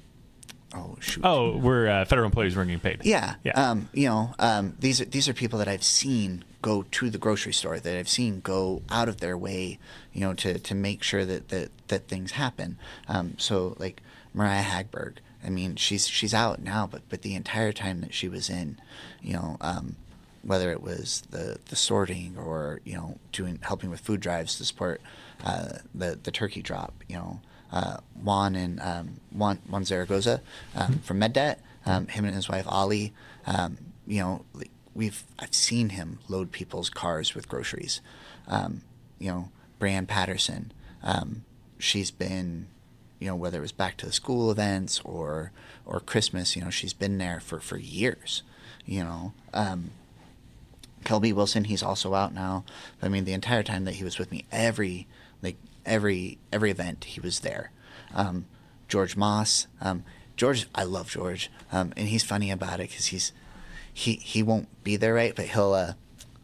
Oh shoot! Oh, we're uh, federal employees weren't getting paid. Yeah, yeah. Um, you know, um, these are these are people that I've seen go to the grocery store, that I've seen go out of their way, you know, to, to make sure that, that, that things happen. Um, so like Mariah Hagberg, I mean, she's she's out now, but but the entire time that she was in, you know, um, whether it was the, the sorting or, you know, doing helping with food drives to support uh, the the turkey drop. You know, uh, Juan and um, Juan Juan Zaragoza um, from MedDet, um, him and his wife Ollie. Um, you know, like we've I've seen him load people's cars with groceries. Um, you know, Brianne Patterson. Um, she's been, you know, whether it was back to the school events or or Christmas, you know, she's been there for, for years. You know, um, Kelby Wilson, he's also out now. I mean, the entire time that he was with me, every like every every event he was there. Um, George Moss, um, George, I love George, um, and he's funny about it because he's he he won't be there, right? But he'll uh,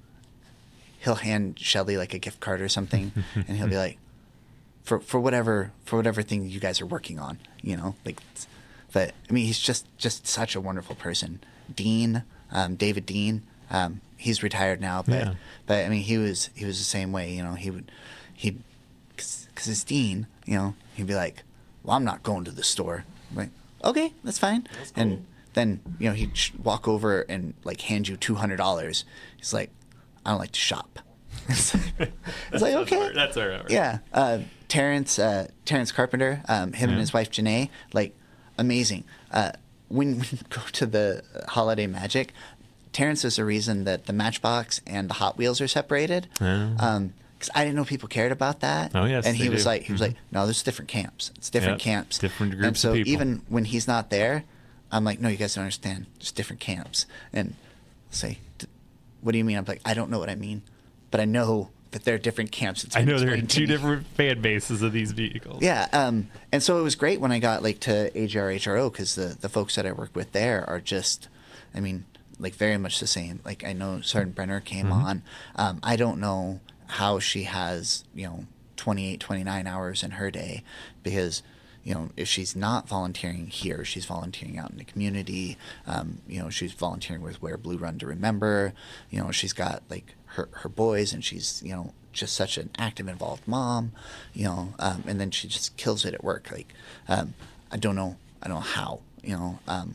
he'll hand Shelly like a gift card or something, and he'll be like, for for whatever for whatever thing you guys are working on, you know, like. But I mean, he's just just such a wonderful person. Dean, um, David Dean. Um, he's retired now, but Yeah. but I mean, he was he was the same way. You know, he would he because it's Dean. You know, he'd be like, "Well, I'm not going to the store." I'm like, okay, that's fine. That's cool. And then you know he'd sh- walk over and like hand you two hundred dollars. He's like, "I don't like to shop." it's like, it's like okay, That's all right. yeah. Uh, Terrence uh, Terrence Carpenter, um, him Yeah. and his wife Janae, like amazing. Uh, when we go to the Holiday Magic, Terrence is the reason that the Matchbox and the Hot Wheels are separated. Oh. Um, because I didn't know people cared about that. Oh, yes, and he they was do. like, he was Mhm. like, no, there's different camps. It's different Yep, camps, different And groups so of people. even when he's not there, I'm like, no, you guys don't understand. There's different camps. And I'll say, "D- what do you mean? I'm like, I don't know what I mean, but I know that there are different camps. It's I been know there are explained to two me." different fan bases of these vehicles. Yeah, um, and so it was great when I got like to A G R H R O because the the folks that I work with there are just, I mean, like very much the same. Like I know Sergeant Brenner came Mhm. on. Um, I don't know how she has you know twenty-eight, twenty-nine hours in her day because you know if she's not volunteering here, she's volunteering out in the community. Um, you know she's volunteering with Wear Blue Run to Remember. You know she's got like her her boys and she's you know. just such an active, involved mom, you know, um, and then she just kills it at work. Like, um, I don't know, I don't know how, you know, um,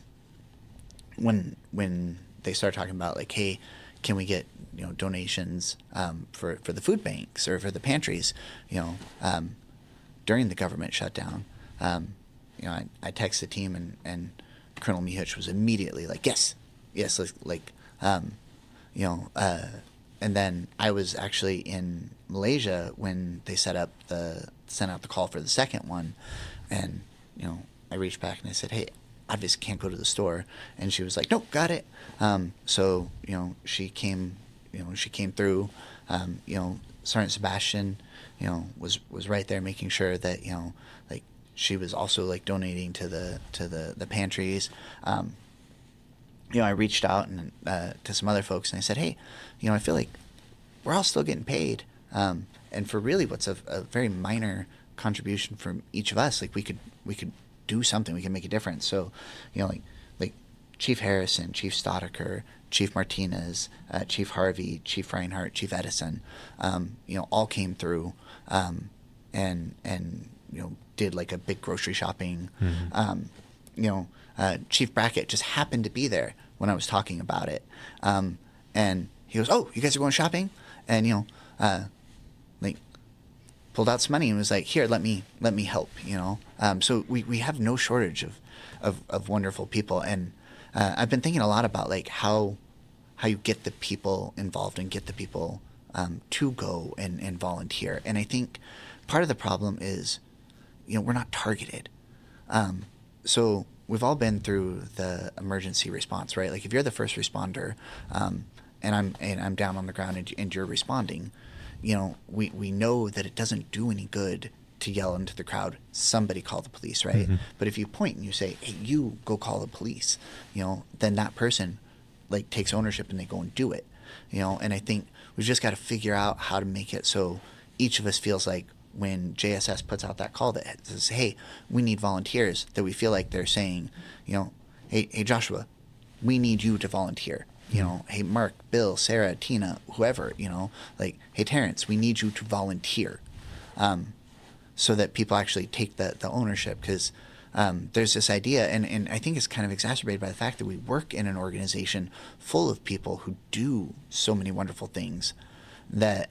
when when they start talking about like, hey, can we get you know donations um, for for the food banks or for the pantries, you know, um, during the government shutdown, um, you know, I, I text the team and and Colonel Mihich was immediately like, yes, yes, like, like um, you know. Uh, And then I was actually in Malaysia when they set up the sent out the call for the second one, and you know I reached back and I said, "Hey, I just can't go to the store," and she was like, "Nope, got it." Um, so you know she came, you know she came through. Um, you know Sergeant Sebastian, you know was was right there making sure that you know like she was also like donating to the to the the pantries. Um, you know, I reached out and uh, to some other folks and I said, hey, you know, I feel like we're all still getting paid. Um, and for really what's a, a very minor contribution from each of us, like we could, we could do something, we can make a difference. So, you know, like, like Chief Harrison, Chief Stoddicker, Chief Martinez, uh, Chief Harvey, Chief Reinhardt, Chief Edison, um, you know, all came through, um, and, and, you know, did like a big grocery shopping, Mm-hmm. um, you know, Uh, Chief Brackett just happened to be there when I was talking about it, um, and he goes, "Oh, you guys are going shopping?" And you know, uh, like pulled out some money and was like, "Here, let me let me help." You know, um, so we, we have no shortage of, of, of wonderful people, and uh, I've been thinking a lot about like how how you get the people involved and get the people um, to go and, and volunteer. And I think part of the problem is, you know, we're not targeted. Um, so we've all been through the emergency response, right? Like if you're the first responder, um, and I'm and I'm down on the ground and, and you're responding, you know, we, we know that it doesn't do any good to yell into the crowd, somebody call the police, right? Mhm. But if you point and you say, hey, you go call the police, you know, then that person like takes ownership and they go and do it, you know. And I think we've just got to figure out how to make it so each of us feels like when J S S puts out that call that says, hey, we need volunteers, that we feel like they're saying, you know, hey, hey Joshua, we need you to volunteer. You know, hey, Mark, Bill, Sarah, Tina, whoever, you know, like, hey, Terrence, we need you to volunteer. Um, so that people actually take the, the ownership. Because um, there's this idea, and, and I think it's kind of exacerbated by the fact that we work in an organization full of people who do so many wonderful things, that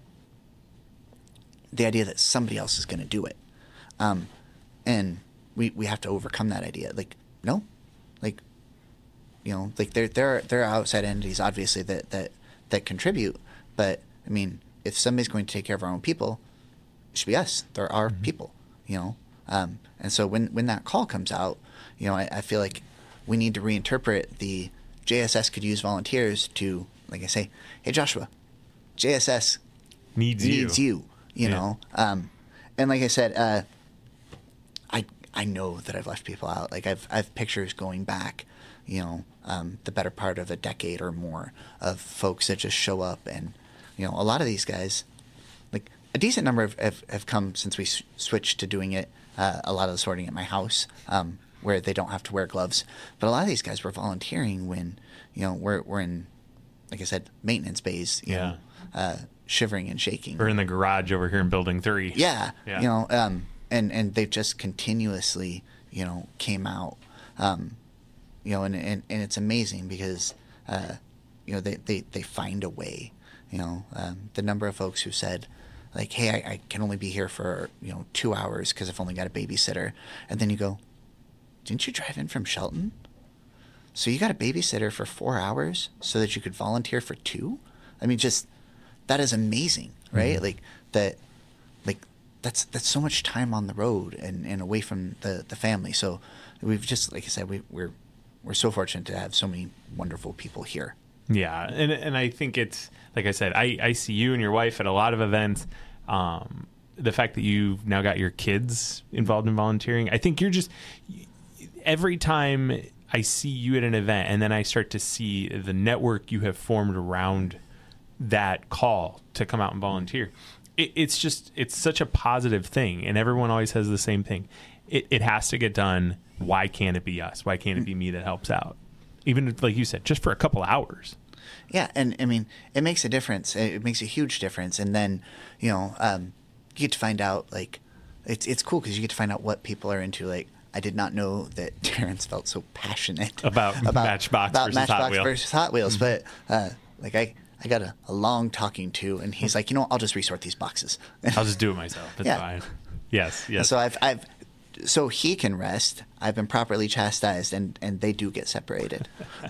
the idea that somebody else is going to do it. Um, and we, we have to overcome that idea. Like, no, like, you know, like there, there are, there are outside entities, obviously, that, that, that contribute. But I mean, if somebody's going to take care of our own people, it should be us. They're our mm-hmm. people, you know? Um, and so when, when that call comes out, you know, I, I feel like we need to reinterpret the J S S could use volunteers to, like I say, hey, Joshua, J S S needs, needs you, you, you yeah. know? Um, and like I said, uh, I, I know that I've left people out. Like I've, I've pictures going back, you know, um, the better part of a decade or more of folks that just show up. And, you know, a lot of these guys, like a decent number have, have, have come since we s- switched to doing it, uh, a lot of the sorting at my house, um, where they don't have to wear gloves. But a lot of these guys were volunteering when, you know, we're, we're in, like I said, maintenance bays, you yeah. know, uh, shivering and shaking. We're in the garage over here in building three. Yeah. yeah. You know, um, and, and they've just continuously, you know, came out, um, you know, and, and, and it's amazing because, uh, you know, they, they, they find a way, you know, um, the number of folks who said, like, hey, I, I can only be here for, you know, two hours because I've only got a babysitter. And then you go, didn't you drive in from Shelton? So you got a babysitter for four hours so that you could volunteer for two? I mean, just, that is amazing, right? Mm-hmm. Like, that, like, that's that's so much time on the road and, and away from the, the family. So we've just, like I said, we, we're we're so fortunate to have so many wonderful people here. Yeah, and and I think it's, like I said, I, I see you and your wife at a lot of events. Um, the fact that you've now got your kids involved in volunteering, I think you're just, every time I see you at an event and then I start to see the network you have formed around that call to come out and volunteer, it, it's just, it's such a positive thing. And everyone always says the same thing. It, it has to get done. Why can't it be us? Why can't it be me that helps out? Even if, like you said, just for a couple hours. Yeah, and I mean, it makes a difference. It makes a huge difference. And then, you know, um, you get to find out, like, it's it's cool because you get to find out what people are into. Like, I did not know that Terrence felt so passionate about, about Matchbox, about versus, Matchbox Hot Wheel. versus Hot Wheels. Mm-hmm. But, uh, like, I, I got a, a long talking to, and he's like, you know, I'll just resort these boxes. I'll just do it myself. It's yeah. fine. Yes, yes. So I've, I've, so he can rest. I've been properly chastised, and, and they do get separated.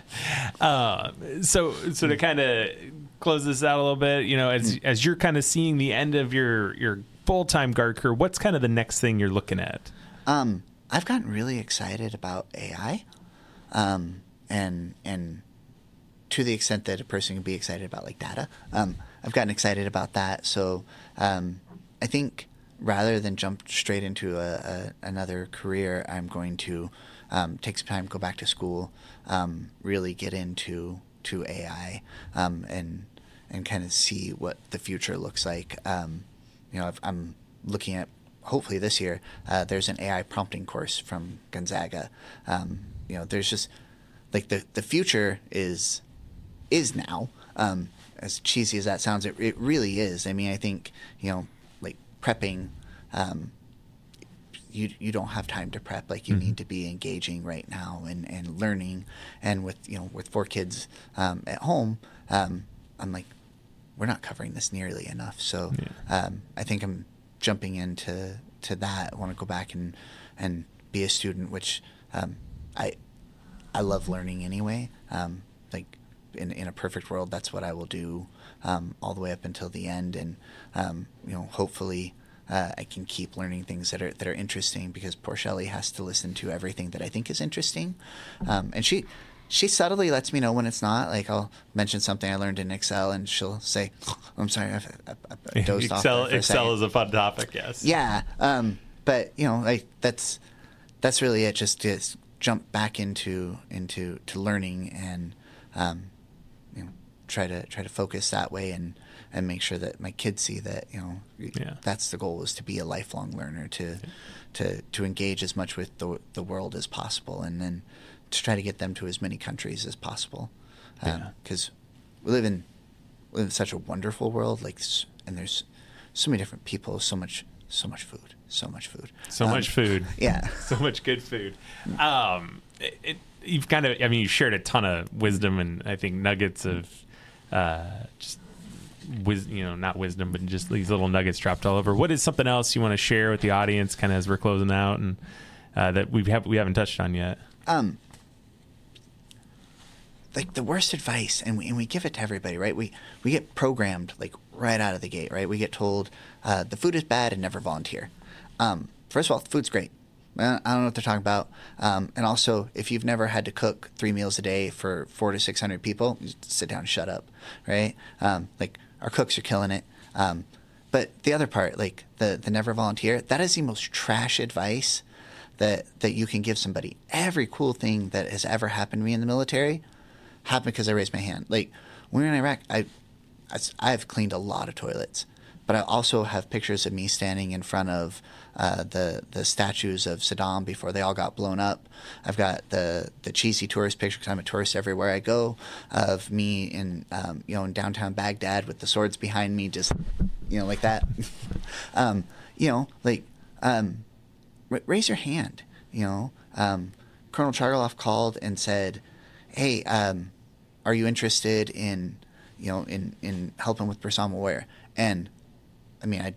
uh, so, so to kind of close this out a little bit, you know, as as you're kind of seeing the end of your your full time guard career, what's kind of the next thing you're looking at? Um, I've gotten really excited about A I, um, and and to the extent that a person can be excited about like data. Um, I've gotten excited about that. So um, I think, rather than jump straight into a, a, another career, I'm going to um, take some time, go back to school, um, really get into to A I, um, and and kind of see what the future looks like. Um, you know, I've, I'm looking at, hopefully this year, uh, there's an A I prompting course from Gonzaga. Um, you know, there's just like the the future is is now. Um, as cheesy as that sounds, it it really is. I mean, I think, you know, prepping, um, you you don't have time to prep. Like, you mm-hmm. need to be engaging right now and, and learning. And with, you know, with four kids um, at home, um, I'm like, we're not covering this nearly enough. So yeah. um, I think I'm jumping into to that. I want to go back and and be a student, which um, I I love learning anyway. Um, like in in a perfect world, that's what I will do. Um, all the way up until the end, and um, you know, hopefully uh, I can keep learning things that are that are interesting, because poor Shelley has to listen to everything that I think is interesting, um, and she she subtly lets me know when it's not. Like, I'll mention something I learned in Excel, and she'll say, oh, "I'm sorry, I've, I've, I've dozed Excel, off." There for Excel a is a fun topic, yes. Yeah, um, but you know, like that's that's really it. Just to jump back into into to learning and. Um, you know, try to try to focus that way, and, and make sure that my kids see that, you know, yeah. that's the goal, is to be a lifelong learner, to yeah. to to engage as much with the the world as possible, and then to try to get them to as many countries as possible, because um, yeah. we live in we live in such a wonderful world, like, and there's so many different people, so much so much food, so much food, so um, much food. Yeah, so much good food. Um, it, it, you've kind of, I mean, you shared a ton of wisdom and I think nuggets of uh, just, wis- you know, not wisdom, but just these little nuggets dropped all over. What is something else you want to share with the audience, kind of as we're closing out, and uh, that we have we haven't touched on yet? Um, like the worst advice, and we, and we give it to everybody, right? We we get programmed like right out of the gate, right? We get told uh, the food is bad and never volunteer. Um, first of all, the food's great. I don't know what they're talking about. Um, and also, if you've never had to cook three meals a day for four to six hundred people, you just sit down and shut up, right? Um, like our cooks are killing it. Um, but the other part, like the the never volunteer, that is the most trash advice that that you can give somebody. Every cool thing that has ever happened to me in the military happened because I raised my hand. Like when we were in Iraq, I, I I've cleaned a lot of toilets, but I also have pictures of me standing in front of uh, the the statues of Saddam before they all got blown up. I've got the the cheesy tourist picture, because I'm a tourist everywhere I go, of me in um, you know in downtown Baghdad with the swords behind me, just you know like that. um, you know, like um, r- raise your hand. You know, um, Colonel Chargaloff called and said, "Hey, um, are you interested in you know in in helping with Bersama Warrior?" And I mean, I.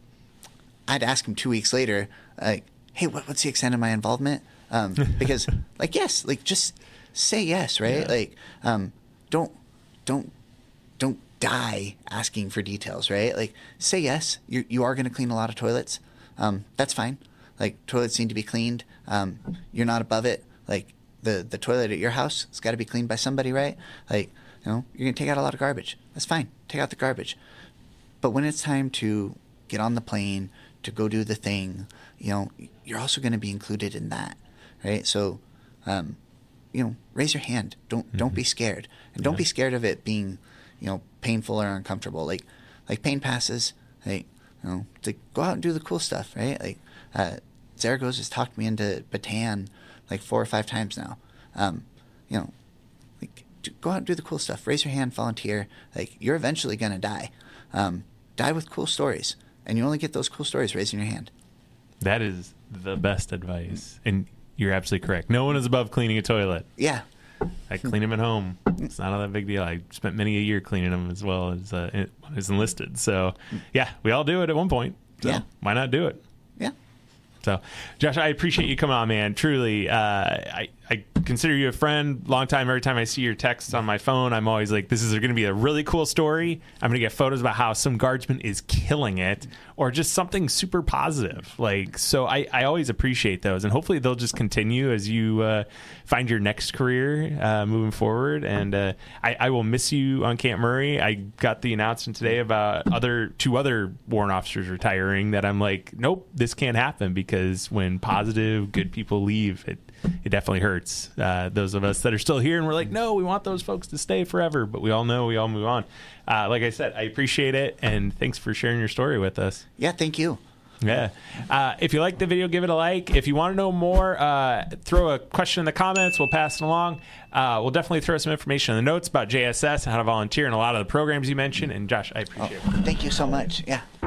I'd ask him two weeks later, like, hey, what, what's the extent of my involvement? Um, because, like, yes, like, just say yes, right? Yeah. Like, um, don't, don't, don't die asking for details, right? Like, say yes. You you are going to clean a lot of toilets. Um, that's fine. Like, toilets need to be cleaned. Um, you're not above it. Like, the the toilet at your house, it's got to be cleaned by somebody, right? Like, you know, you're going to take out a lot of garbage. That's fine. Take out the garbage. But when it's time to get on the plane, to go do the thing, you know, you're also going to be included in that, right? So, um, you know, raise your hand. Don't mm-hmm. don't be scared, and don't yeah. be scared of it being, you know, painful or uncomfortable. Like, like pain passes. Like, you know, to go out and do the cool stuff, right? Like, uh, Zaragoza has talked me into Bataan like four or five times now. Um, you know, like go out and do the cool stuff. Raise your hand, volunteer. Like, you're eventually going to die. Um, die with cool stories. And you only get those cool stories raising your hand. That is the best advice. And you're absolutely correct. No one is above cleaning a toilet. Yeah. I clean them at home. It's not all that big deal. I spent many a year cleaning them as well as uh, when I was enlisted. So, yeah, we all do it at one point. So yeah. Why not do it? Yeah. So, Josh, I appreciate you coming on, man. Truly, uh, I, I consider you a friend. Long time. Every time I see your texts on my phone, I'm always like, this is going to be a really cool story. I'm going to get photos about how some guardsman is killing it, or just something super positive. Like, so I, I always appreciate those, and hopefully they'll just continue as you uh, find your next career uh, moving forward. And uh, I, I will miss you on Camp Murray. I got the announcement today about other two other warrant officers retiring that I'm like, nope, this can't happen, because when positive, good people leave, it it definitely hurts. Uh, those of us that are still here, and we're like, no, we want those folks to stay forever, but we all know we all move on. Uh, like I said, I appreciate it, and thanks for sharing your story with us. Yeah, thank you. Yeah. Uh, if you like the video, give it a like. If you want to know more, uh, throw a question in the comments. We'll pass it along. Uh, we'll definitely throw some information in the notes about J S S and how to volunteer and a lot of the programs you mentioned. And Josh, I appreciate oh, it. Thank you so much. Yeah.